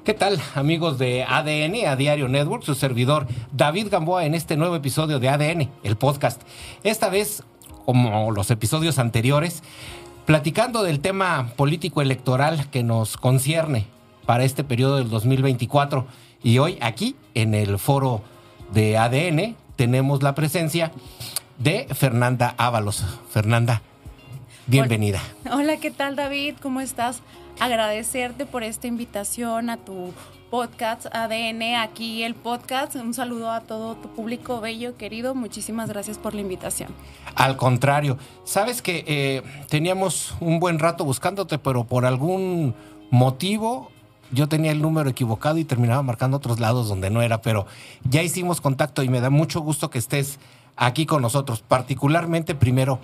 ¿Qué tal, amigos de ADN, a Diario Network? Su servidor David Gamboa en este nuevo episodio de ADN, el podcast. Esta vez, como los episodios anteriores, platicando del tema político electoral que nos concierne para este periodo del 2024. Y hoy aquí, en el foro de ADN, tenemos la presencia de Fernanda Ábalos. Fernanda, bienvenida. Hola, ¿qué tal, David? ¿Cómo estás? Agradecerte por esta invitación a tu podcast ADN, aquí el podcast. Un saludo a todo tu público bello, querido. Muchísimas gracias por la invitación. Al contrario, sabes que teníamos un buen rato buscándote, pero por algún motivo yo tenía el número equivocado y terminaba marcando otros lados donde no era, pero ya hicimos contacto y me da mucho gusto que estés aquí con nosotros. Particularmente, primero,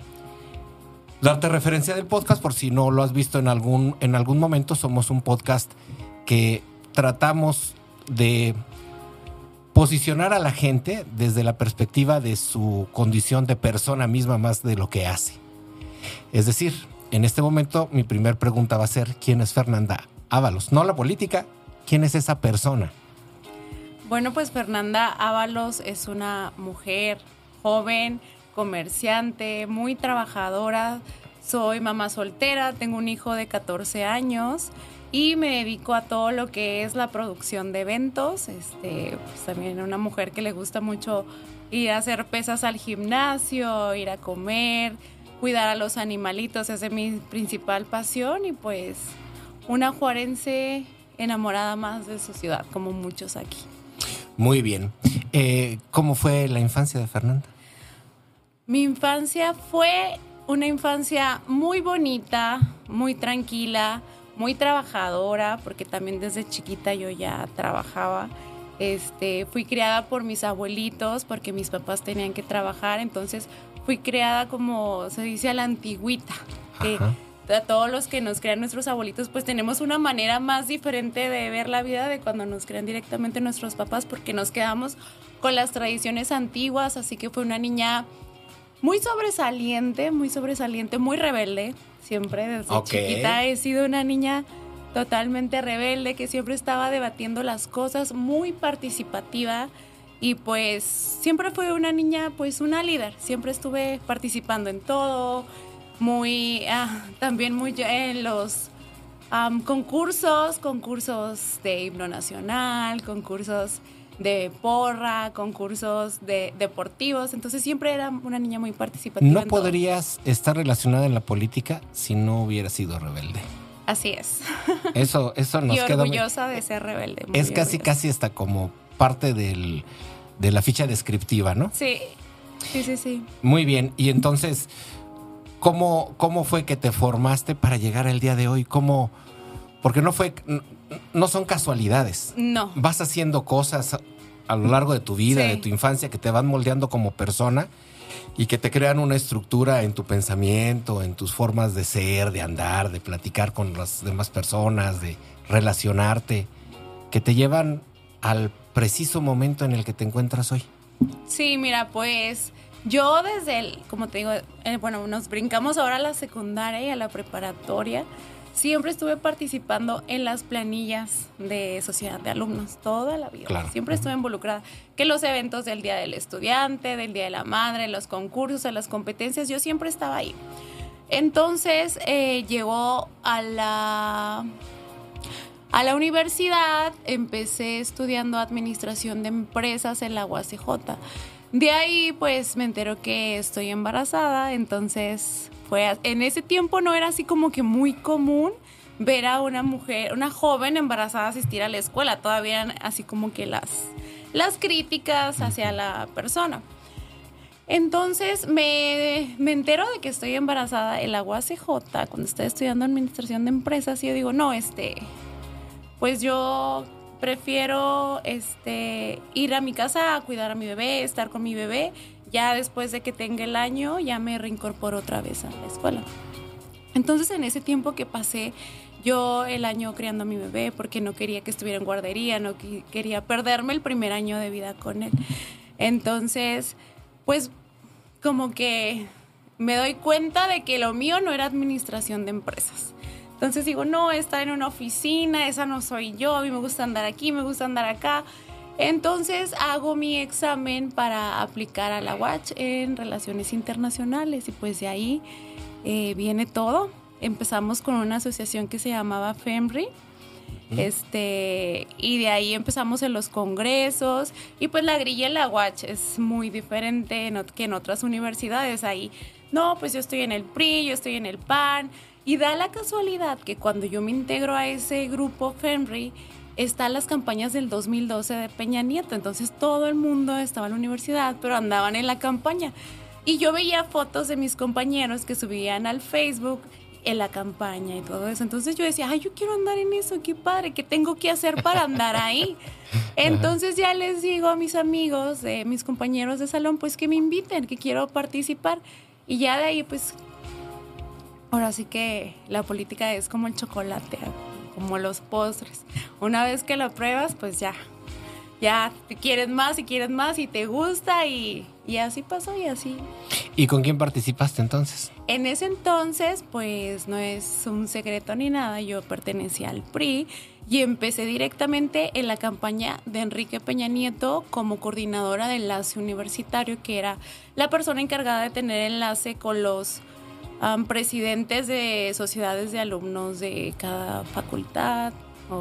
darte referencia del podcast por si no lo has visto en algún momento. Somos un podcast que tratamos de posicionar a la gente desde la perspectiva de su condición de persona misma más de lo que hace. Es decir, en este momento mi primer pregunta va a ser: ¿quién es Fernanda Ábalos? No la política, ¿quién es esa persona? Bueno, pues Fernanda Ábalos es una mujer joven, comerciante, muy trabajadora. Soy mamá soltera, tengo un hijo de 14 años y me dedico a todo lo que es la producción de eventos. Pues también una mujer que le gusta mucho ir a hacer pesas al gimnasio, ir a comer, cuidar a los animalitos, esa es mi principal pasión. Y pues una juarense enamorada más de su ciudad, como muchos aquí. Muy bien. ¿Cómo fue la infancia de Fernanda? Mi infancia fue una infancia muy bonita, muy tranquila, muy trabajadora, porque también desde chiquita yo ya trabajaba. Fui criada por mis abuelitos, porque mis papás tenían que trabajar, entonces fui criada, como se dice, a la antigüita. A todos los que nos crean nuestros abuelitos, pues tenemos una manera más diferente de ver la vida de cuando nos crean directamente nuestros papás, porque nos quedamos con las tradiciones antiguas. Así que fue una niña muy sobresaliente, muy rebelde. Siempre desde chiquita he sido una niña totalmente rebelde, que siempre estaba debatiendo las cosas, muy participativa. Y pues siempre fue una niña, pues una líder. Siempre estuve participando en todo, también muy en los concursos de himno nacional, concursos de porra, concursos deportivos. Entonces siempre era una niña muy participativa. ¿No podrías estar relacionada en la política si no hubieras sido rebelde? Así es. Eso nos queda. Y orgullosa de ser rebelde. Es casi hasta como parte de la ficha descriptiva, ¿no? Sí. Muy bien. Y entonces, ¿cómo fue que te formaste para llegar al día de hoy? Porque no son casualidades. No. Vas haciendo cosas a lo largo de tu vida, sí, de tu infancia, que te van moldeando como persona y que te crean una estructura en tu pensamiento, en tus formas de ser, de andar, de platicar con las demás personas, de relacionarte, que te llevan al preciso momento en el que te encuentras hoy. Sí, mira, pues yo como te digo, nos brincamos ahora a la secundaria y a la preparatoria. Siempre estuve participando en las planillas de sociedad de alumnos toda la vida. Claro. Siempre estuve involucrada. Que los eventos del Día del Estudiante, del Día de la Madre, los concursos, las competencias, yo siempre estaba ahí. Entonces llegó a la universidad, empecé estudiando administración de empresas en la UACJ. De ahí pues me entero que estoy embarazada, entonces en ese tiempo no era así como que muy común ver a una joven embarazada asistir a la escuela. Todavía eran así como que las críticas hacia la persona. Entonces me entero de que estoy embarazada en la UACJ cuando estoy estudiando administración de empresas y yo digo, no, pues yo prefiero ir a mi casa a cuidar a mi bebé, estar con mi bebé. Ya después de que tenga el año, ya me reincorporo otra vez a la escuela. Entonces, en ese tiempo que pasé yo el año criando a mi bebé, porque no quería que estuviera en guardería, no quería perderme el primer año de vida con él. Entonces, pues, como que me doy cuenta de que lo mío no era administración de empresas. Entonces digo, no, estar en una oficina, esa no soy yo, a mí me gusta andar aquí, me gusta andar acá. Entonces hago mi examen para aplicar a la UACH en Relaciones Internacionales y pues de ahí viene todo. Empezamos con una asociación que se llamaba FEMRI. Y de ahí empezamos en los congresos y pues la grilla en la UACH es muy diferente que en otras universidades. Ahí, no, pues yo estoy en el PRI, yo estoy en el PAN y da la casualidad que cuando yo me integro a ese grupo FEMRI están las campañas del 2012 de Peña Nieto, entonces todo el mundo estaba en la universidad pero andaban en la campaña y yo veía fotos de mis compañeros que subían al Facebook en la campaña y todo eso. Entonces yo decía, ay, yo quiero andar en eso, qué padre, ¿qué tengo que hacer para andar ahí? Entonces ya les digo a mis amigos, mis compañeros de salón, pues que me inviten, que quiero participar. Y ya de ahí, pues, ahora sí que la política es como el chocolate, como los postres. Una vez que lo pruebas, pues ya te quieres más y te gusta y así pasó y así. ¿Y con quién participaste entonces? En ese entonces, pues no es un secreto ni nada, yo pertenecía al PRI y empecé directamente en la campaña de Enrique Peña Nieto como coordinadora de enlace universitario, que era la persona encargada de tener enlace con los presidentes de sociedades de alumnos de cada facultad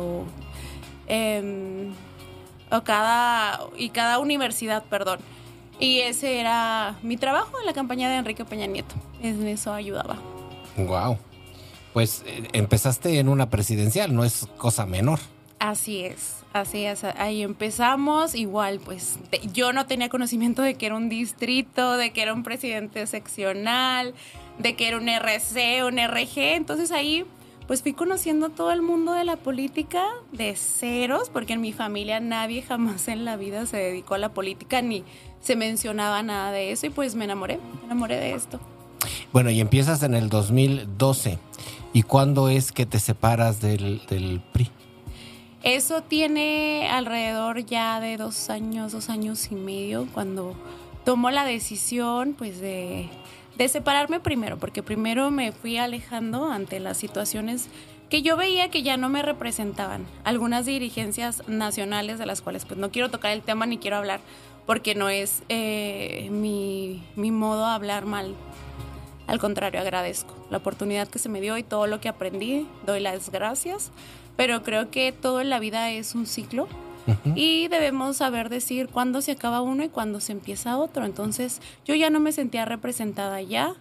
cada universidad, perdón. Y ese era mi trabajo en la campaña de Enrique Peña Nieto. En eso ayudaba. Wow. Pues empezaste en una presidencial, no es cosa menor. Así es. Ahí empezamos. Igual, pues yo no tenía conocimiento de que era un distrito, de que era un presidente seccional, de que era un RC, un RG. Entonces ahí pues fui conociendo todo el mundo de la política de ceros, porque en mi familia nadie jamás en la vida se dedicó a la política ni se mencionaba nada de eso y pues me enamoré de esto. Bueno, y empiezas en el 2012. ¿Y cuándo es que te separas del PRI? Eso tiene alrededor ya de 2 años y medio, cuando tomo la decisión pues de separarme primero, porque primero me fui alejando ante las situaciones que yo veía que ya no me representaban. Algunas dirigencias nacionales de las cuales pues no quiero tocar el tema ni quiero hablar, porque no es mi modo de hablar mal. Al contrario, agradezco la oportunidad que se me dio y todo lo que aprendí, doy las gracias, pero creo que todo en la vida es un ciclo. Uh-huh. Y debemos saber decir cuándo se acaba uno y cuándo se empieza otro. Entonces yo ya no me sentía representada ya,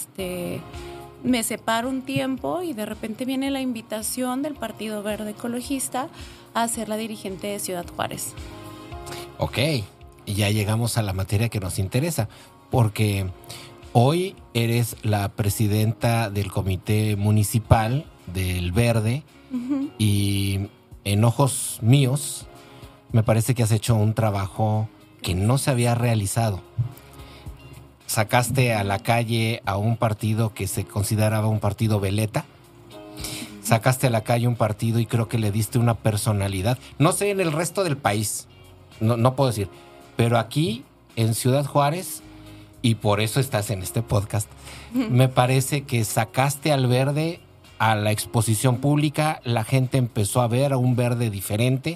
me separo un tiempo y de repente viene la invitación del Partido Verde Ecologista a ser la dirigente de Ciudad Juárez. Ok, y ya llegamos a la materia que nos interesa, porque hoy eres la presidenta del Comité Municipal del Verde. Uh-huh. Y en ojos míos me parece que has hecho un trabajo que no se había realizado. Sacaste a la calle a un partido que se consideraba un partido veleta. Sacaste a la calle un partido y creo que le diste una personalidad. No sé en el resto del país, no puedo decir, pero aquí en Ciudad Juárez, y por eso estás en este podcast, me parece que sacaste al Verde a la exposición pública, la gente empezó a ver a un Verde diferente.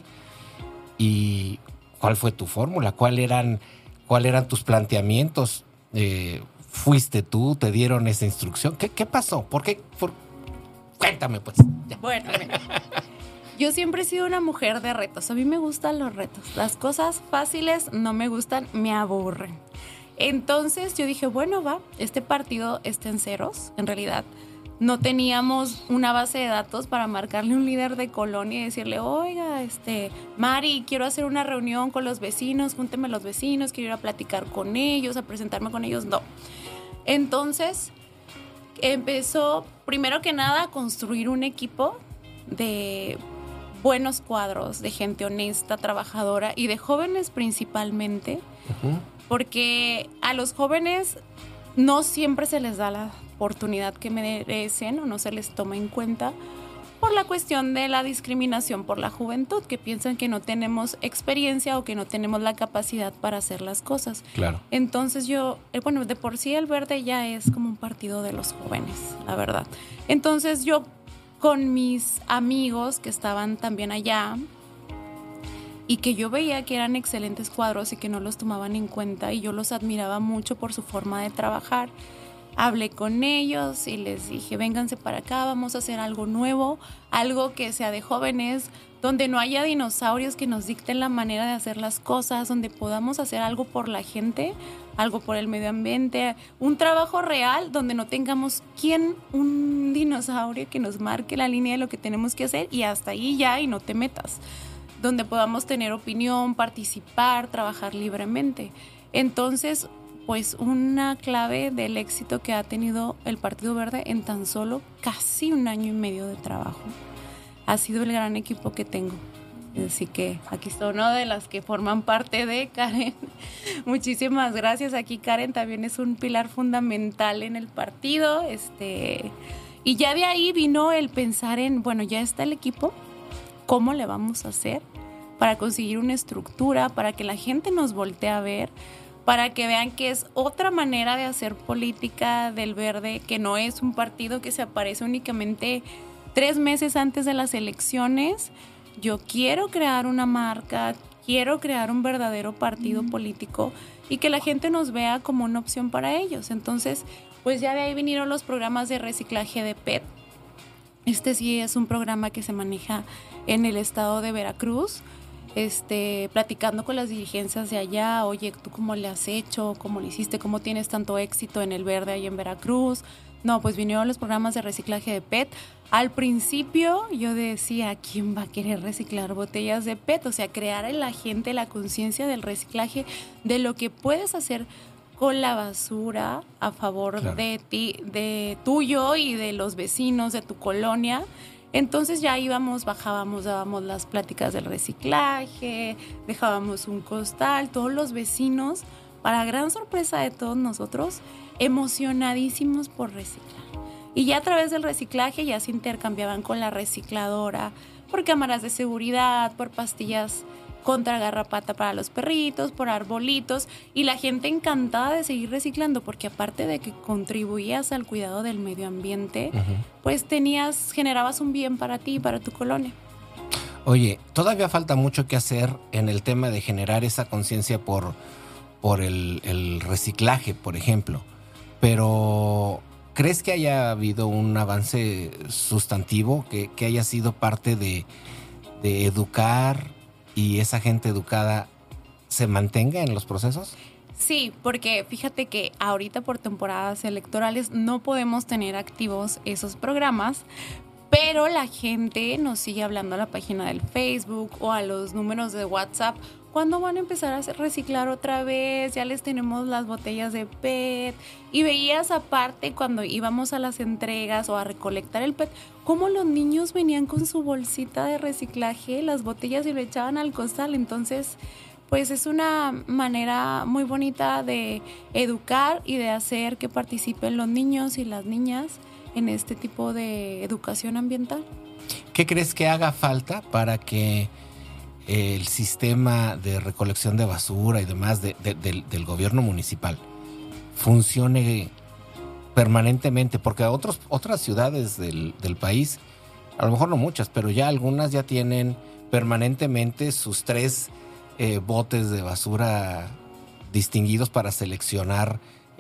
¿Y cuál fue tu fórmula? ¿Cuál eran tus planteamientos? ¿Fuiste tú? ¿Te dieron esa instrucción? ¿Qué pasó? ¿Por qué? Cuéntame, pues. Ya. Bueno, mira, yo siempre he sido una mujer de retos. A mí me gustan los retos. Las cosas fáciles no me gustan, me aburren. Entonces yo dije, bueno, este partido está en ceros, en realidad. No teníamos una base de datos para marcarle un líder de colonia y decirle, oiga, Mari, quiero hacer una reunión con los vecinos, júnteme los vecinos, quiero ir a platicar con ellos, a presentarme con ellos. No. Entonces, empezó, primero que nada, a construir un equipo de buenos cuadros, de gente honesta, trabajadora y de jóvenes principalmente, uh-huh. Porque a los jóvenes no siempre se les da la oportunidad que merecen o no se les toma en cuenta por la cuestión de la discriminación por la juventud, que piensan que no tenemos experiencia o que no tenemos la capacidad para hacer las cosas. Claro. Entonces de por sí el Verde ya es como un partido de los jóvenes, la verdad. Entonces yo con mis amigos que estaban también allá y que yo veía que eran excelentes cuadros y que no los tomaban en cuenta, y yo los admiraba mucho por su forma de trabajar. Hablé con ellos y les dije, vénganse para acá, vamos a hacer algo nuevo, algo que sea de jóvenes, donde no haya dinosaurios que nos dicten la manera de hacer las cosas, donde podamos hacer algo por la gente, algo por el medio ambiente, un trabajo real donde no tengamos un dinosaurio que nos marque la línea de lo que tenemos que hacer y hasta ahí ya y no te metas, donde podamos tener opinión, participar, trabajar libremente. Entonces, pues una clave del éxito que ha tenido el Partido Verde en tan solo casi 1 año y medio de trabajo ha sido el gran equipo que tengo. Así que aquí está una de las que forman parte de Karen. Muchísimas gracias. Aquí Karen también es un pilar fundamental en el partido. Y ya de ahí vino el pensar en, bueno, ya está el equipo, ¿cómo le vamos a hacer para conseguir una estructura, para que la gente nos voltee a ver, para que vean que es otra manera de hacer política del Verde, que no es un partido que se aparece únicamente 3 meses antes de las elecciones? Yo quiero crear una marca, quiero crear un verdadero partido político y que la gente nos vea como una opción para ellos. Entonces, pues ya de ahí vinieron los programas de reciclaje de PET. Sí es un programa que se maneja en el estado de Veracruz. Platicando con las dirigencias de allá, oye, ¿tú cómo le has hecho? ¿Cómo le hiciste? ¿Cómo tienes tanto éxito en el Verde ahí en Veracruz? No, pues vinieron los programas de reciclaje de PET. Al principio yo decía, ¿quién va a querer reciclar botellas de PET? O sea, crear en la gente la conciencia del reciclaje, de lo que puedes hacer con la basura a favor de ti, de tuyo y de los vecinos de tu colonia. Entonces ya bajábamos, dábamos las pláticas del reciclaje, dejábamos un costal, todos los vecinos, para gran sorpresa de todos nosotros, emocionadísimos por reciclar. Y ya a través del reciclaje ya se intercambiaban con la recicladora por cámaras de seguridad, por pastillas contra garrapata para los perritos, por arbolitos, y la gente encantada de seguir reciclando, porque aparte de que contribuías al cuidado del medio ambiente, pues generabas un bien para ti y para tu colonia. Oye, todavía falta mucho que hacer en el tema de generar esa conciencia por el reciclaje, por ejemplo, pero ¿crees que haya habido un avance sustantivo, que haya sido parte de educar y esa gente educada se mantenga en los procesos? Sí, porque fíjate que ahorita por temporadas electorales no podemos tener activos esos programas, pero la gente nos sigue hablando a la página del Facebook o a los números de WhatsApp. ¿Cuándo van a empezar a reciclar otra vez? Ya les tenemos las botellas de PET. Y veías aparte cuando íbamos a las entregas o a recolectar el PET, cómo los niños venían con su bolsita de reciclaje, las botellas, y lo echaban al costal. Entonces, pues es una manera muy bonita de educar y de hacer que participen los niños y las niñas en este tipo de educación ambiental. ¿Qué crees que haga falta para que el sistema de recolección de basura y demás del gobierno municipal funcione permanentemente? Porque otras ciudades del país, a lo mejor no muchas, pero ya algunas ya tienen permanentemente sus 3 botes de basura distinguidos para seleccionar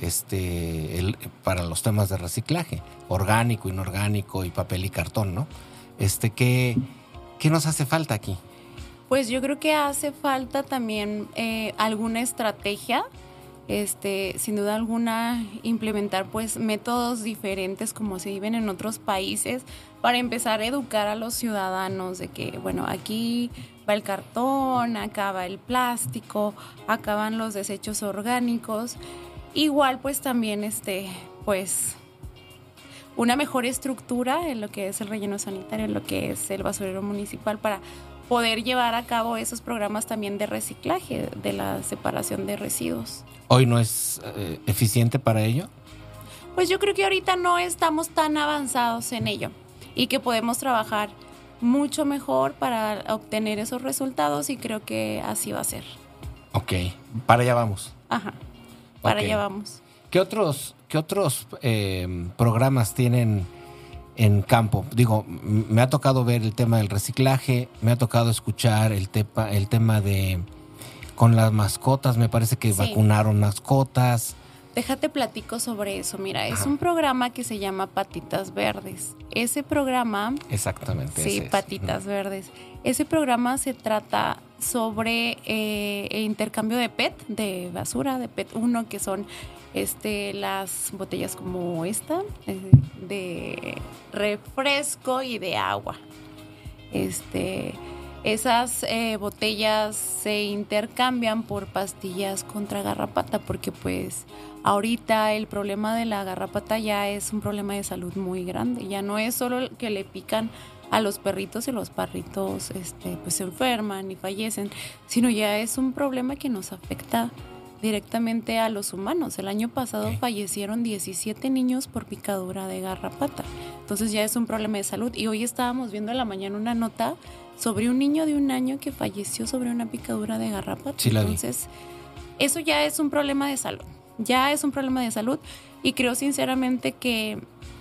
para los temas de reciclaje, orgánico, inorgánico y papel y cartón, ¿no? ¿Qué nos hace falta aquí? Pues yo creo que hace falta también alguna estrategia, sin duda alguna, implementar pues métodos diferentes como se viven en otros países, para empezar a educar a los ciudadanos de que, bueno, aquí va el cartón, acá va el plástico, acá van los desechos orgánicos. Igual pues también pues una mejor estructura en lo que es el relleno sanitario, en lo que es el basurero municipal, para poder llevar a cabo esos programas también de reciclaje, de la separación de residuos. ¿Hoy no es eficiente para ello? Pues yo creo que ahorita no estamos tan avanzados en ello y que podemos trabajar mucho mejor para obtener esos resultados, y creo que así va a ser. Ok, para allá vamos. Ajá, para allá vamos. ¿Qué otros programas tienen en campo. Digo, me ha tocado ver el tema del reciclaje, me ha tocado escuchar el tema de con las mascotas, me parece que vacunaron mascotas. Déjate platico sobre eso. Mira, es un programa que se llama Patitas Verdes. Ese programa... Exactamente. Sí, Patitas Verdes. Ese programa se trata sobre intercambio de PET, de basura, de PET 1, que son las botellas como esta, de refresco y de agua. Esas botellas se intercambian por pastillas contra garrapata, porque pues ahorita el problema de la garrapata ya es un problema de salud muy grande. Ya no es solo que le pican a los perritos y los perritos pues se enferman y fallecen, sino ya es un problema que nos afecta directamente a los humanos. El año pasado fallecieron 17 niños por picadura de garrapata. Entonces ya es un problema de salud. Y hoy estábamos viendo en la mañana una nota sobre un niño de 1 año que falleció sobre una picadura de garrapata. Sí, entonces, eso ya es un problema de salud. Ya es un problema de salud. Y creo sinceramente que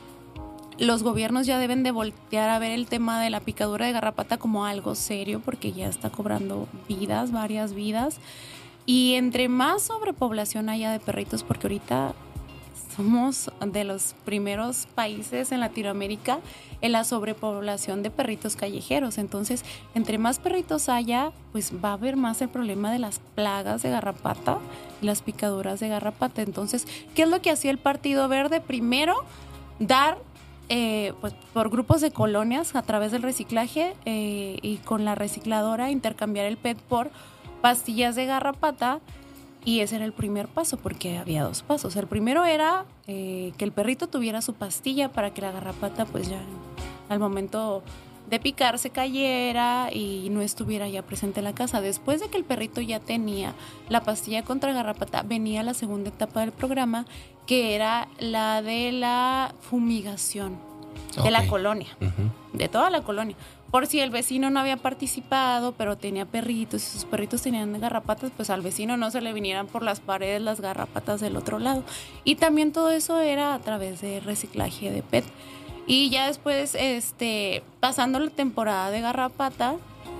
los gobiernos ya deben de voltear a ver el tema de la picadura de garrapata como algo serio, porque ya está cobrando vidas, varias vidas. Y entre más sobrepoblación haya de perritos, porque ahorita somos de los primeros países en Latinoamérica en la sobrepoblación de perritos callejeros. Entonces, entre más perritos haya, pues va a haber más el problema de las plagas de garrapata y las picaduras de garrapata. Entonces, ¿qué es lo que hacía el Partido Verde? Primero, dar pues por grupos de colonias a través del reciclaje y con la recicladora intercambiar el PET por pastillas de garrapata, y ese era el primer paso, porque había 2 pasos. El primero era que el perrito tuviera su pastilla para que la garrapata pues ya al momento de picar se cayera y no estuviera ya presente en la casa. Después de que el perrito ya tenía la pastilla contra garrapata, venía la segunda etapa del programa, que era la de la fumigación de la colonia, de toda la colonia. Por si el vecino no había participado, pero tenía perritos y sus perritos tenían garrapatas, pues al vecino no se le vinieran por las paredes las garrapatas del otro lado. Y también todo eso era a través de reciclaje de PET. Y ya después, pasando la temporada de garrapata,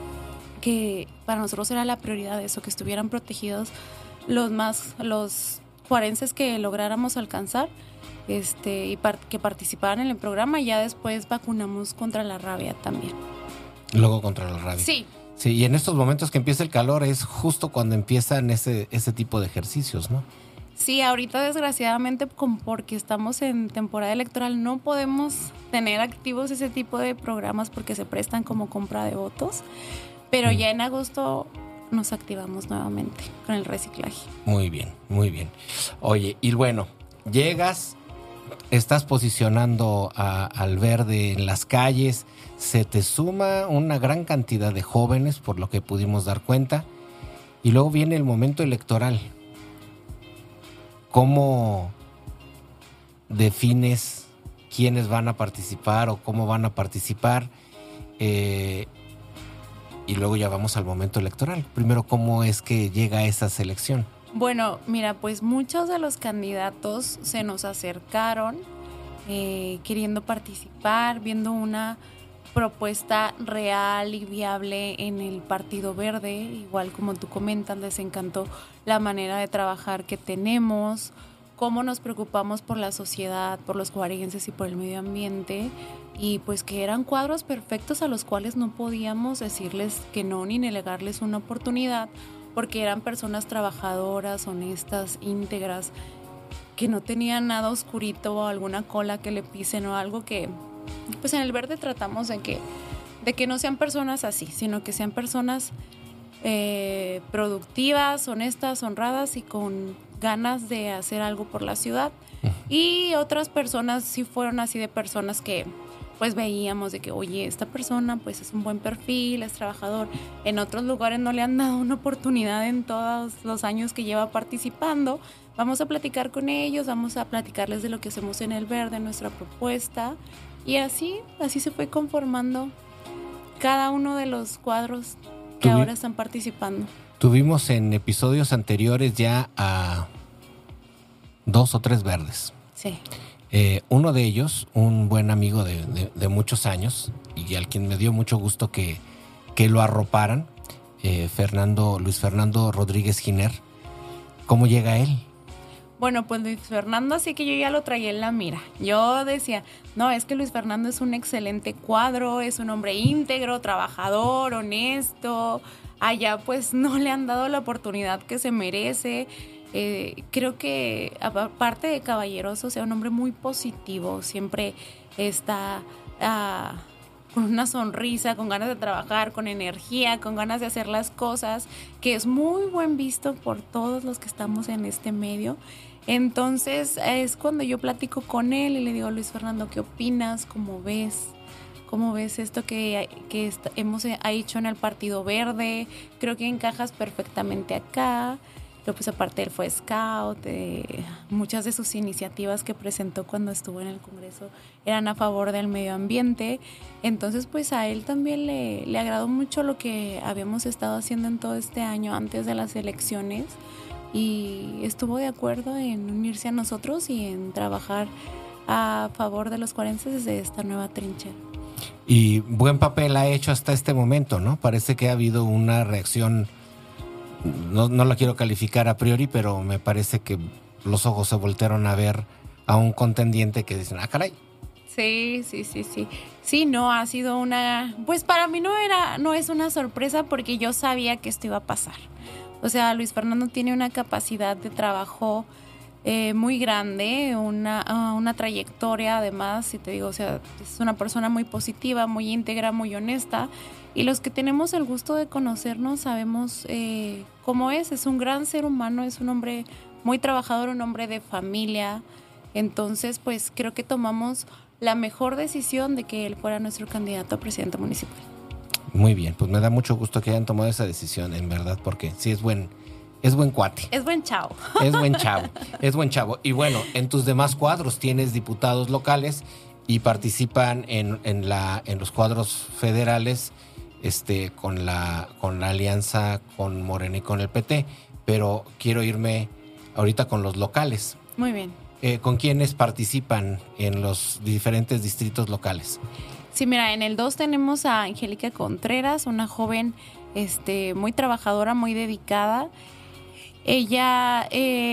que para nosotros era la prioridad de eso, que estuvieran protegidos los juarenses que lográramos alcanzar, y que participaran en el programa. Ya después vacunamos contra la rabia también. Luego contra la rabia. Sí. Sí, y en estos momentos que empieza el calor es justo cuando empiezan ese tipo de ejercicios, ¿no? Sí, ahorita desgraciadamente porque estamos en temporada electoral no podemos tener activos ese tipo de programas porque se prestan como compra de votos, pero ya en agosto nos activamos nuevamente con el reciclaje. Muy bien, muy bien. Oye, y bueno, llegas, estás posicionando al Verde en las calles, se te suma una gran cantidad de jóvenes, por lo que pudimos dar cuenta, y luego viene el momento electoral. ¿Cómo defines quiénes van a participar o cómo van a participar? Y luego ya vamos al momento electoral. Primero, ¿cómo es que llega esa selección? Bueno, mira, pues muchos de los candidatos se nos acercaron queriendo participar, viendo una propuesta real y viable en el Partido Verde. Igual como tú comentas, les encantó la manera de trabajar que tenemos, cómo nos preocupamos por la sociedad, por los juarenses y por el medio ambiente, y pues que eran cuadros perfectos a los cuales no podíamos decirles que no ni negarles una oportunidad, porque eran personas trabajadoras, honestas, íntegras, que no tenían nada oscurito o alguna cola que le pisen o algo que, pues en el Verde tratamos de que no sean personas así, sino que sean personas productivas, honestas, honradas y con ganas de hacer algo por la ciudad. Y otras personas sí fueron así, de personas que pues veíamos de que, oye, esta persona pues es un buen perfil, es trabajador. En otros lugares no le han dado una oportunidad en todos los años que lleva participando. Vamos a platicar con ellos, vamos a platicarles de lo que hacemos en el Verde, nuestra propuesta. Y así se fue conformando cada uno de los cuadros que ahora están participando. Tuvimos en episodios anteriores ya a 2 o 3 verdes. Sí. Uno de ellos, un buen amigo de muchos años y al quien me dio mucho gusto que lo arroparan, Luis Fernando Rodríguez Giner. ¿Cómo llega él? Bueno, pues Luis Fernando, así que yo ya lo traía en la mira. Yo decía, no, es que Luis Fernando es un excelente cuadro, es un hombre íntegro, trabajador, honesto. Allá pues no le han dado la oportunidad que se merece. Creo que aparte de caballeroso, sea un hombre muy positivo, siempre está con una sonrisa, con ganas de trabajar, con energía, con ganas de hacer las cosas, que es muy buen visto por todos los que estamos en este medio. Entonces es cuando yo platico con él y le digo, Luis Fernando, ¿qué opinas? ¿Cómo ves? ¿Cómo ves esto que hemos hecho en el Partido Verde? Creo que encajas perfectamente acá. Pero pues aparte él fue scout, muchas de sus iniciativas que presentó cuando estuvo en el Congreso eran a favor del medio ambiente. Entonces pues a él también le agradó mucho lo que habíamos estado haciendo en todo este año antes de las elecciones y estuvo de acuerdo en unirse a nosotros y en trabajar a favor de los cuarenses desde esta nueva trinchera. Y buen papel ha hecho hasta este momento, ¿no? Parece que ha habido una reacción. No la quiero calificar a priori, pero me parece que los ojos se voltearon a ver a un contendiente que dicen, caray. Sí. Sí, no, ha sido pues para mí no es una sorpresa porque yo sabía que esto iba a pasar. O sea, Luis Fernando tiene una capacidad de trabajo muy grande, una trayectoria además, si te digo, o sea, es una persona muy positiva, muy íntegra, muy honesta. Y los que tenemos el gusto de conocernos sabemos cómo es un gran ser humano, es un hombre muy trabajador, un hombre de familia. Entonces, pues creo que tomamos la mejor decisión de que él fuera nuestro candidato a presidente municipal. Muy bien, pues me da mucho gusto que hayan tomado esa decisión, en verdad, porque sí es buen cuate. Es buen chavo. Es buen chavo. Y bueno, en tus demás cuadros tienes diputados locales y participan en los cuadros federales. Con la alianza con Morena y con el PT, pero quiero irme ahorita con los locales. Muy bien. ¿Con quiénes participan en los diferentes distritos locales? Sí, mira, en el 2 tenemos a Angélica Contreras, una joven muy trabajadora, muy dedicada. Ella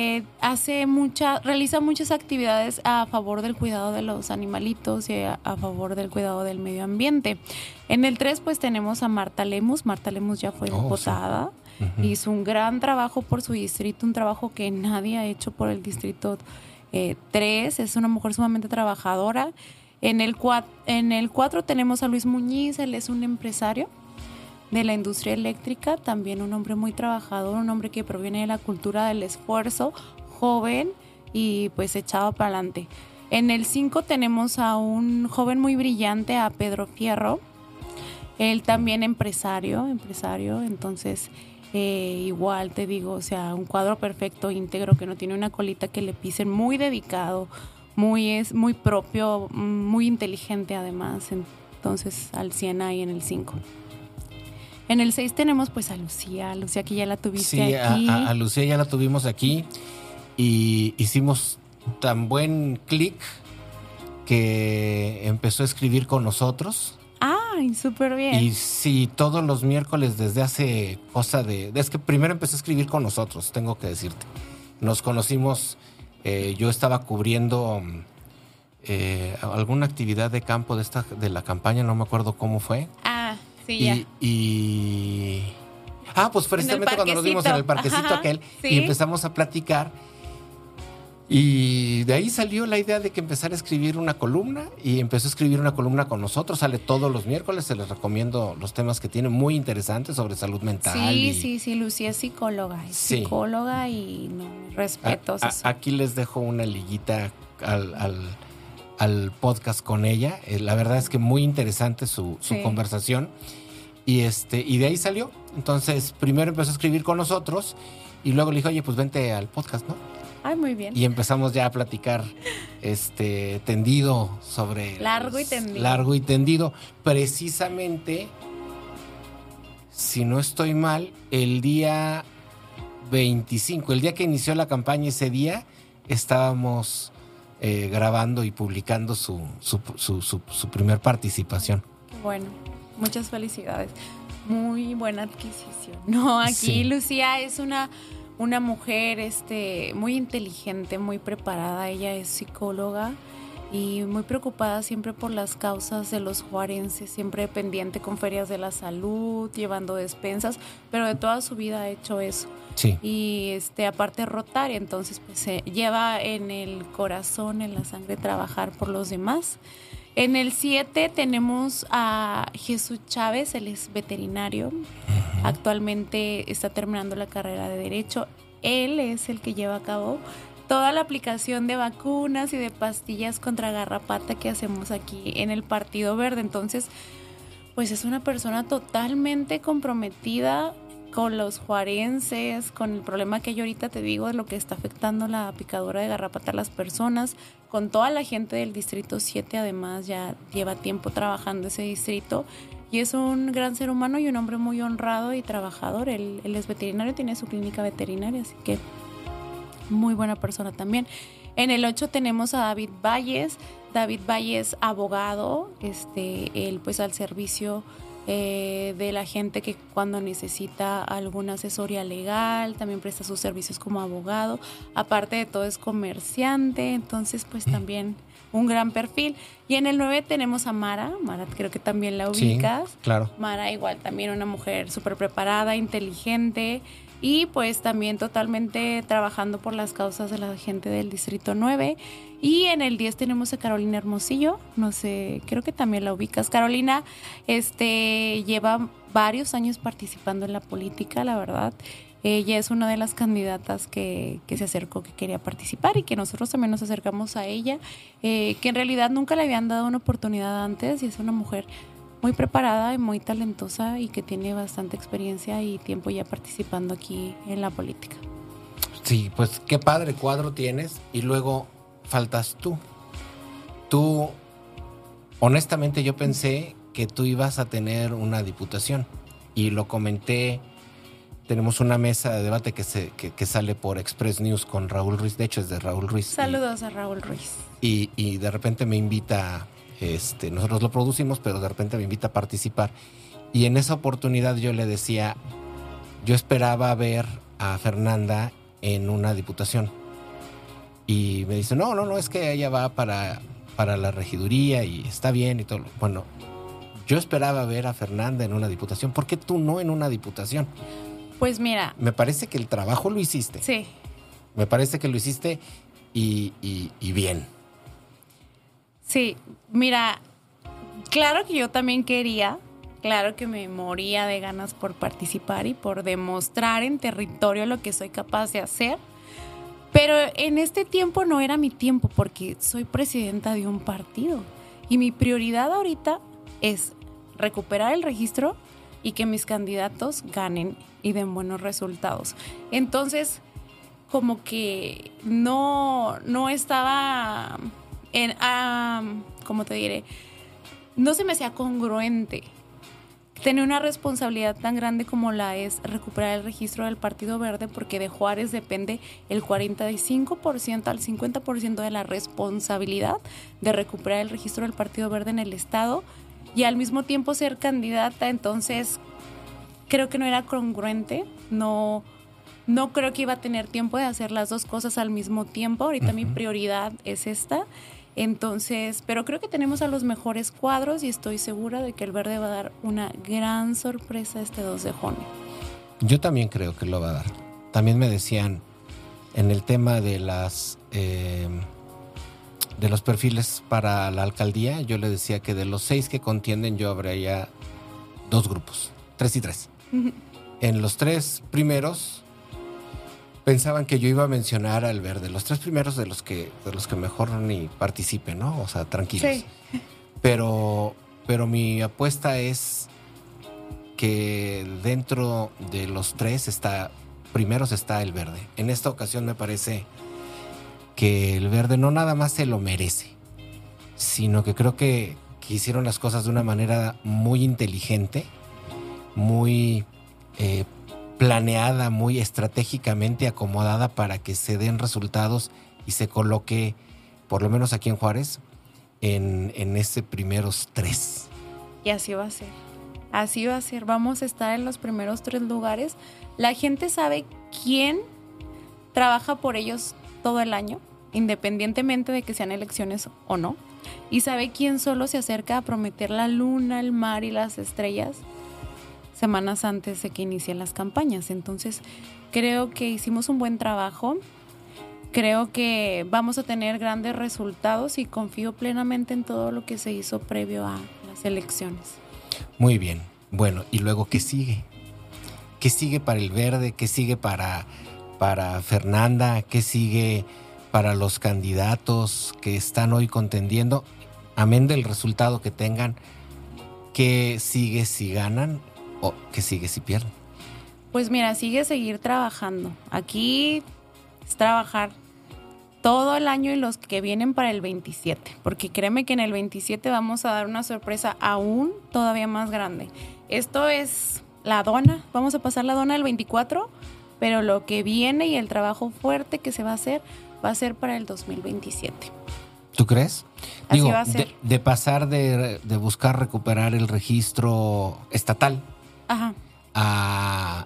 realiza muchas actividades a favor del cuidado de los animalitos y a favor del cuidado del medio ambiente. En el 3 pues tenemos a Marta Lemus. Marta Lemus ya fue diputada. Sí. Uh-huh. Hizo un gran trabajo por su distrito, un trabajo que nadie ha hecho por el distrito 3. Es una mujer sumamente trabajadora. En el 4 tenemos a Luis Muñiz, él es un empresario de la industria eléctrica, también un hombre muy trabajador, un hombre que proviene de la cultura del esfuerzo, joven y pues echado para adelante. En el 5 tenemos a un joven muy brillante, a Pedro Fierro, él también empresario, entonces igual te digo, o sea, un cuadro perfecto, íntegro, que no tiene una colita que le pisen, muy dedicado, es muy propio, muy inteligente además, entonces al 100 ahí en el 5. En el 6 tenemos pues a Lucía que ya la tuviste aquí. Sí, a Lucía ya la tuvimos aquí y hicimos tan buen clic que empezó a escribir con nosotros. ¡Ay, súper bien! Y sí, todos los miércoles desde hace es que primero empezó a escribir con nosotros, tengo que decirte. Nos conocimos, yo estaba cubriendo alguna actividad de campo de la campaña, no me acuerdo cómo fue. Sí, pues precisamente cuando nos vimos en el parquecito aquel, ¿sí? Y empezamos a platicar y de ahí salió la idea de que empezara a escribir una columna y empezó a escribir una columna con nosotros, sale todos los miércoles, se les recomiendo los temas que tiene, muy interesantes sobre salud mental. Sí, Lucía es psicóloga, y respeto. Aquí les dejo una liguita al podcast con ella. La verdad es que muy interesante su conversación. Y de ahí salió. Entonces, primero empezó a escribir con nosotros y luego le dijo, oye, pues vente al podcast, ¿no? Ay, muy bien. Y empezamos ya a platicar tendido sobre... Largo y tendido. Precisamente, si no estoy mal, el día 25, el día que inició la campaña, ese día estábamos grabando y publicando su primer participación. Bueno, muchas felicidades. Muy buena adquisición. No, aquí sí. Lucía es una mujer muy inteligente, muy preparada. Ella es psicóloga y muy preocupada siempre por las causas de los juarenses, siempre pendiente con ferias de la salud, llevando despensas, pero de toda su vida ha hecho eso. Sí. Y aparte Rotaria, entonces pues se lleva en el corazón, en la sangre, trabajar por los demás. En el 7 tenemos a Jesús Chávez, él es veterinario. Uh-huh. Actualmente está terminando la carrera de Derecho. Él es el que lleva a cabo toda la aplicación de vacunas y de pastillas contra garrapata que hacemos aquí en el Partido Verde. Entonces, pues es una persona totalmente comprometida con los juarenses, con el problema que hay ahorita, te digo, de lo que está afectando la picadura de garrapata a las personas, con toda la gente del Distrito 7, además ya lleva tiempo trabajando ese distrito, y es un gran ser humano y un hombre muy honrado y trabajador. Él es veterinario, tiene su clínica veterinaria, así que muy buena persona también. En el 8 tenemos a David Valles, abogado, él pues al servicio de la gente que cuando necesita alguna asesoría legal, también presta sus servicios como abogado, aparte de todo es comerciante, entonces pues también un gran perfil. Y en el 9 tenemos a Mara, creo que también la ubicas. Sí, claro. Mara igual también una mujer súper preparada, inteligente y pues también totalmente trabajando por las causas de la gente del Distrito 9. Y en el 10 tenemos a Carolina Hermosillo, no sé, creo que también la ubicas. Carolina lleva varios años participando en la política, la verdad. Ella es una de las candidatas que se acercó, que quería participar y que nosotros también nos acercamos a ella, que en realidad nunca le habían dado una oportunidad antes y es una mujer muy preparada y muy talentosa y que tiene bastante experiencia y tiempo ya participando aquí en la política. Sí, pues qué padre cuadro tienes y luego faltas tú. Tú, honestamente yo pensé que tú ibas a tener una diputación y lo comenté. Tenemos una mesa de debate que sale por Express News con Raúl Ruiz, de hecho es de Raúl Ruiz. Saludos a Raúl Ruiz. Y de repente me invita, nosotros lo producimos, pero de repente me invita a participar. Y en esa oportunidad yo le decía, yo esperaba ver a Fernanda en una diputación. Y me dice, no, es que ella va para la regiduría y está bien y todo. Bueno, yo esperaba ver a Fernanda en una diputación. ¿Por qué tú no en una diputación? Pues mira. Me parece que el trabajo lo hiciste. Sí. Me parece que lo hiciste y bien. Sí, mira, claro que yo también quería, claro que me moría de ganas por participar y por demostrar en territorio lo que soy capaz de hacer. Pero en este tiempo no era mi tiempo porque soy presidenta de un partido. Y mi prioridad ahorita es recuperar el registro y que mis candidatos ganen y den buenos resultados. Entonces, como que no estaba ¿cómo te diré? No se me hacía congruente tener una responsabilidad tan grande como la es recuperar el registro del Partido Verde, porque de Juárez depende el 45% al 50% de la responsabilidad de recuperar el registro del Partido Verde en el estado y al mismo tiempo ser candidata. Entonces creo que no era congruente, no creo que iba a tener tiempo de hacer las dos cosas al mismo tiempo. Ahorita mi prioridad es esta. Entonces, pero creo que tenemos a los mejores cuadros y estoy segura de que el Verde va a dar una gran sorpresa este 2 de junio. Yo también creo que lo va a dar. También me decían en el tema de los perfiles para la alcaldía, yo le decía que de los 6 que contienden yo habría 2 grupos, 3 y 3. Uh-huh. En los 3 primeros pensaban que yo iba a mencionar al Verde, los 3 primeros de los que mejor ni participen, ¿no? O sea, tranquilos. Sí. Pero mi apuesta es que dentro de los 3 primeros está el Verde. En esta ocasión me parece que el Verde no nada más se lo merece, sino que creo que hicieron las cosas de una manera muy inteligente, muy planeada, muy estratégicamente acomodada para que se den resultados y se coloque por lo menos aquí en Juárez, en ese primeros 3. Y así va a ser. Así va a ser. Vamos a estar en los primeros 3 lugares. La gente sabe quién trabaja por ellos todo el año, independientemente de que sean elecciones o no. Y sabe quién solo se acerca a prometer la luna, el mar y las estrellas semanas antes de que inicien las campañas. Entonces, creo que hicimos un buen trabajo. Creo que vamos a tener grandes resultados y confío plenamente en todo lo que se hizo previo a las elecciones. Muy bien. Bueno, ¿y luego qué sigue? ¿Qué sigue para el Verde? ¿Qué sigue para Fernanda? ¿Qué sigue para los candidatos que están hoy contendiendo? Amén del resultado que tengan, ¿qué sigue si ganan o qué sigue si pierden? Pues mira, seguir trabajando. Aquí es trabajar todo el año y los que vienen para el 27, porque créeme que en el 27 vamos a dar una sorpresa aún todavía más grande. Esto es la dona, vamos a pasar la dona el 24, pero lo que viene y el trabajo fuerte que se va a ser para el 2027. ¿Tú crees? Así va a ser. De pasar de buscar recuperar el registro estatal, ajá, a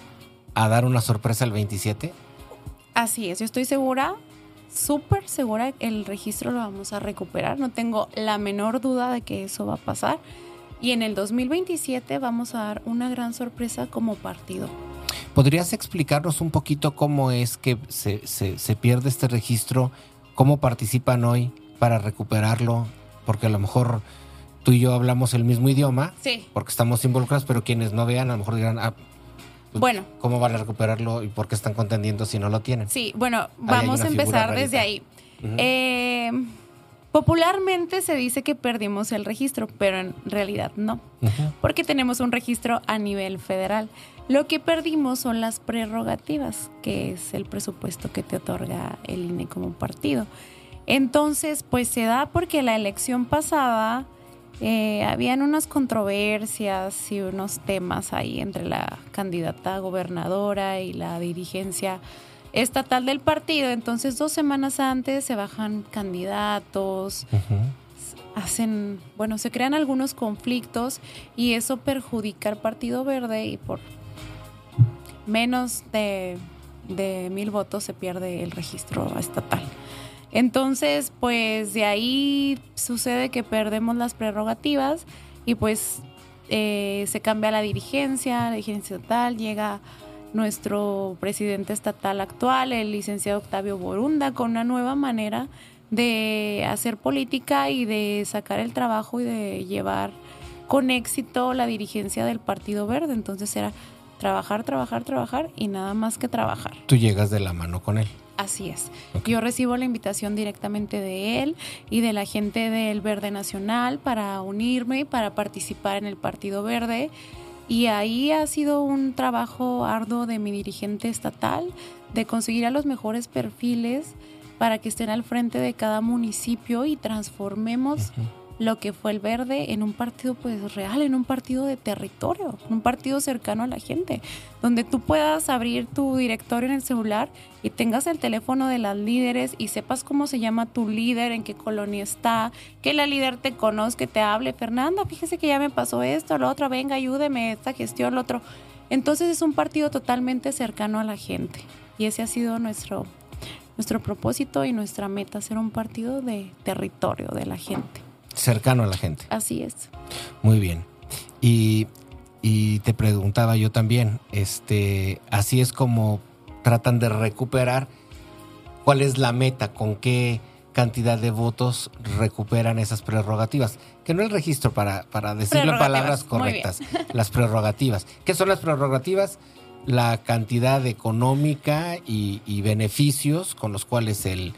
dar una sorpresa el 27. Así es, yo estoy segura, súper segura que el registro lo vamos a recuperar. No tengo la menor duda de que eso va a pasar. Y en el 2027 vamos a dar una gran sorpresa como partido. ¿Podrías explicarnos un poquito cómo es que se pierde este registro? ¿Cómo participan hoy para recuperarlo? Porque a lo mejor tú y yo hablamos el mismo idioma, sí, porque estamos involucrados, pero quienes no vean a lo mejor dirán, pues, bueno, ¿cómo van a recuperarlo y por qué están contendiendo si no lo tienen? Sí, bueno, vamos a empezar desde ahí. Uh-huh. Popularmente se dice que perdimos el registro, pero en realidad no, porque tenemos un registro a nivel federal. Lo que perdimos son las prerrogativas, que es el presupuesto que te otorga el INE como partido. Entonces, pues se da porque la elección pasada habían unas controversias y unos temas ahí entre la candidata gobernadora y la dirigencia estatal del partido. Entonces 2 semanas antes se bajan candidatos, se crean algunos conflictos y eso perjudica al Partido Verde y por menos de 1,000 votos se pierde el registro estatal. Entonces, pues de ahí sucede que perdemos las prerrogativas y pues se cambia la dirigencia estatal, llega nuestro presidente estatal actual, el licenciado Octavio Borunda, con una nueva manera de hacer política y de sacar el trabajo y de llevar con éxito la dirigencia del Partido Verde. Entonces era trabajar y nada más que trabajar. Tú llegas de la mano con él. Así es. Okay. Yo recibo la invitación directamente de él y de la gente del Verde Nacional para unirme y para participar en el Partido Verde. Y ahí ha sido un trabajo arduo de mi dirigente estatal, de conseguir a los mejores perfiles para que estén al frente de cada municipio y transformemos lo que fue el Verde en un partido pues real, en un partido de territorio, en un partido cercano a la gente, donde tú puedas abrir tu directorio en el celular y tengas el teléfono de las líderes y sepas cómo se llama tu líder, en qué colonia está, que la líder te conozca, te hable, Fernanda, fíjese que ya me pasó esto, lo otro, venga, ayúdeme, esta gestión, lo otro. Entonces es un partido totalmente cercano a la gente y ese ha sido nuestro propósito y nuestra meta, ser un partido de territorio, de la gente. Cercano a la gente. Así es. Muy bien. Y te preguntaba yo también, así es como tratan de recuperar. ¿Cuál es la meta? ¿Con qué cantidad de votos recuperan esas prerrogativas? Que no el registro, para decirlo en palabras correctas. Las prerrogativas. ¿Qué son las prerrogativas? La cantidad económica y beneficios con los cuales el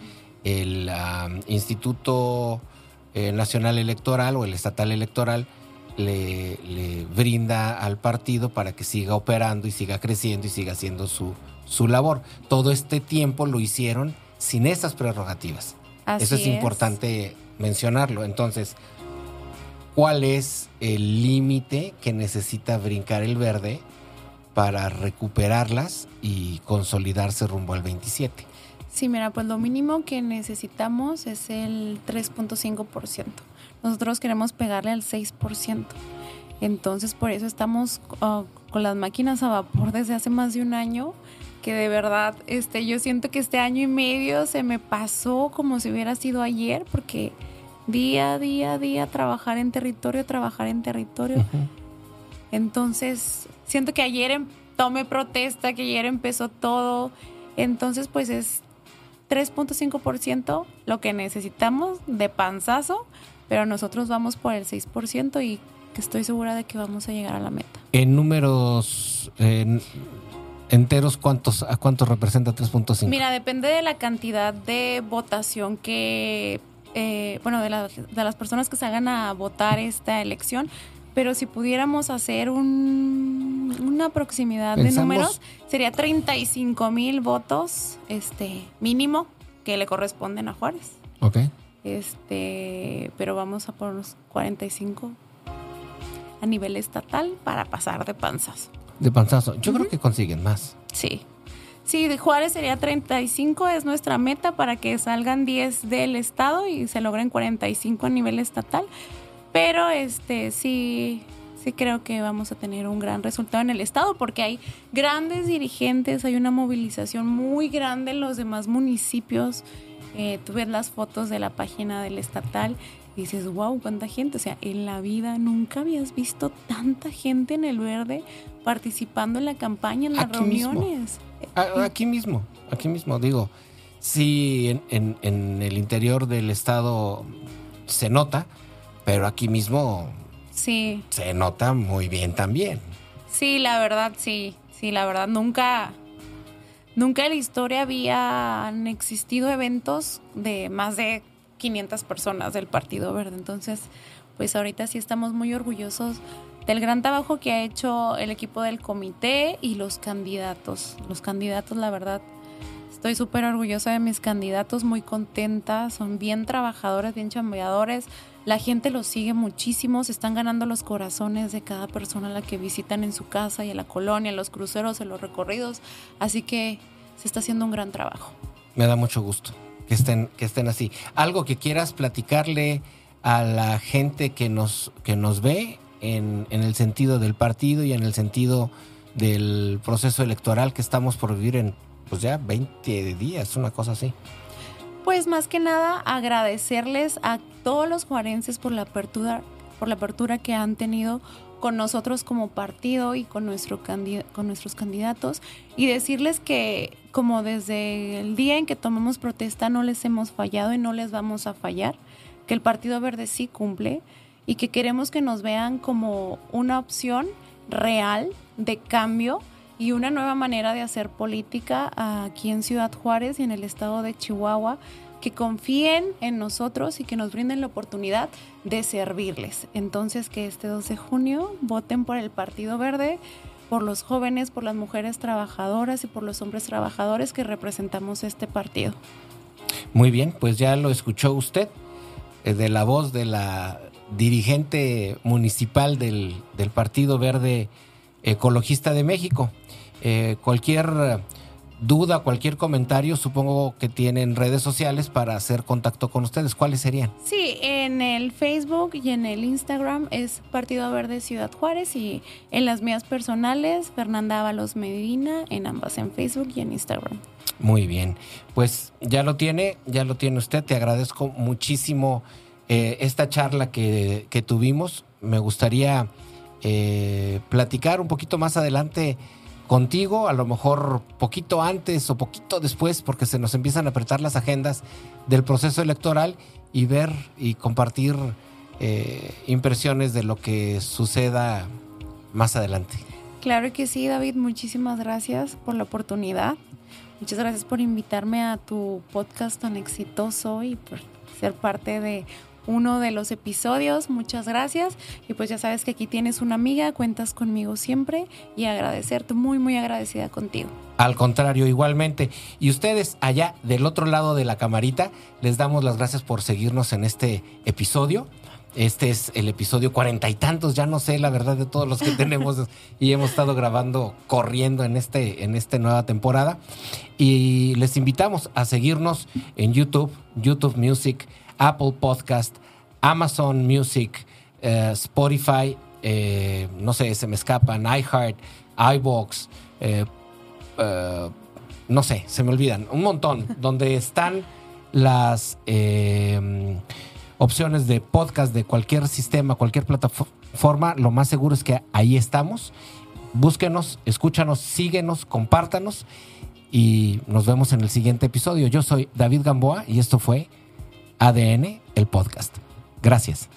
Instituto Nacional Electoral o el Estatal Electoral le brinda al partido para que siga operando y siga creciendo y siga haciendo su labor. Todo este tiempo lo hicieron sin esas prerrogativas. Eso es importante mencionarlo. Entonces, ¿cuál es el límite que necesita brincar el Verde para recuperarlas y consolidarse rumbo al 27? Sí, mira, pues lo mínimo que necesitamos es el 3.5%. Nosotros queremos pegarle al 6%. Entonces, por eso estamos con las máquinas a vapor desde hace más de un año, que de verdad yo siento que este año y medio se me pasó como si hubiera sido ayer, porque día a día trabajar en territorio. Uh-huh. Entonces, siento que ayer tomé protesta, que ayer empezó todo. Entonces, pues es 3.5% lo que necesitamos de panzazo, pero nosotros vamos por el 6% y que estoy segura de que vamos a llegar a la meta. En números enteros, ¿a cuántos representa 3.5? Mira, depende de la cantidad de votación que, de las personas que salgan a votar esta elección, pero si pudiéramos hacer una proximidad de números, sería 35,000 votos mínimo que le corresponden a Juárez. Ok. Pero vamos a por los 45 a nivel estatal para pasar de panzazo. De panzazo. Yo creo que consiguen más. Sí. Sí, de Juárez sería 35, es nuestra meta para que salgan 10 del estado y se logren 45 a nivel estatal. Pero sí creo que vamos a tener un gran resultado en el estado porque hay grandes dirigentes, hay una movilización muy grande en los demás municipios. Tú ves las fotos de la página del estatal y dices, wow, cuánta gente. O sea, en la vida nunca habías visto tanta gente en el verde participando en la campaña, en las reuniones. Aquí mismo, digo, sí, en el interior del estado se nota, pero aquí mismo sí se nota muy bien también. Sí, la verdad, nunca en la historia habían existido eventos de más de 500 personas del Partido Verde. Entonces, pues ahorita sí estamos muy orgullosos del gran trabajo que ha hecho el equipo del comité y los candidatos. Los candidatos, la verdad, estoy súper orgullosa de mis candidatos, muy contenta, son bien trabajadores, bien chambeadores. La gente los sigue muchísimo, se están ganando los corazones de cada persona a la que visitan en su casa y en la colonia, en los cruceros, en los recorridos. Así que se está haciendo un gran trabajo. Me da mucho gusto que estén así. ¿Algo que quieras platicarle a la gente que nos ve en el sentido del partido y en el sentido del proceso electoral que estamos por vivir en pues ya 20 días, una cosa así? Pues más que nada agradecerles a todos los juarenses por la apertura que han tenido con nosotros como partido y con nuestros candidatos, y decirles que como desde el día en que tomamos protesta no les hemos fallado y no les vamos a fallar, que el Partido Verde sí cumple y que queremos que nos vean como una opción real de cambio y una nueva manera de hacer política aquí en Ciudad Juárez y en el estado de Chihuahua, que confíen en nosotros y que nos brinden la oportunidad de servirles. Entonces, que este 2 de junio voten por el Partido Verde, por los jóvenes, por las mujeres trabajadoras y por los hombres trabajadores que representamos este partido. Muy bien, pues ya lo escuchó usted, de la voz de la dirigente municipal del Partido Verde Ecologista de México. Cualquier duda, cualquier comentario, supongo que tienen redes sociales para hacer contacto con ustedes. ¿Cuáles serían? Sí, en el Facebook y en el Instagram es Partido Verde Ciudad Juárez, y en las mías personales, Fernanda Ábalos Medina, en ambas, en Facebook y en Instagram. Muy bien, pues ya lo tiene usted. Te agradezco muchísimo esta charla que tuvimos. Me gustaría platicar un poquito más adelante contigo, a lo mejor poquito antes o poquito después, porque se nos empiezan a apretar las agendas del proceso electoral, y ver y compartir impresiones de lo que suceda más adelante. Claro que sí, David, muchísimas gracias por la oportunidad. Muchas gracias por invitarme a tu podcast tan exitoso y por ser parte de uno de los episodios. Muchas gracias. Y pues ya sabes que aquí tienes una amiga, cuentas conmigo siempre, y agradecerte, muy, muy agradecida contigo. Al contrario, igualmente. Y ustedes allá del otro lado de la camarita, les damos las gracias por seguirnos en este episodio. Este es el episodio 40 y tantos, ya no sé la verdad de todos los que tenemos y hemos estado grabando corriendo en esta nueva temporada. Y les invitamos a seguirnos en YouTube Music, Apple Podcast, Amazon Music, Spotify, no sé, se me escapan, iHeart, iVoox, no sé, se me olvidan, un montón, donde están las opciones de podcast de cualquier sistema, cualquier plataforma. Lo más seguro es que ahí estamos. Búsquenos, escúchanos, síguenos, compártanos y nos vemos en el siguiente episodio. Yo soy David Gamboa y esto fue ADN, el podcast. Gracias.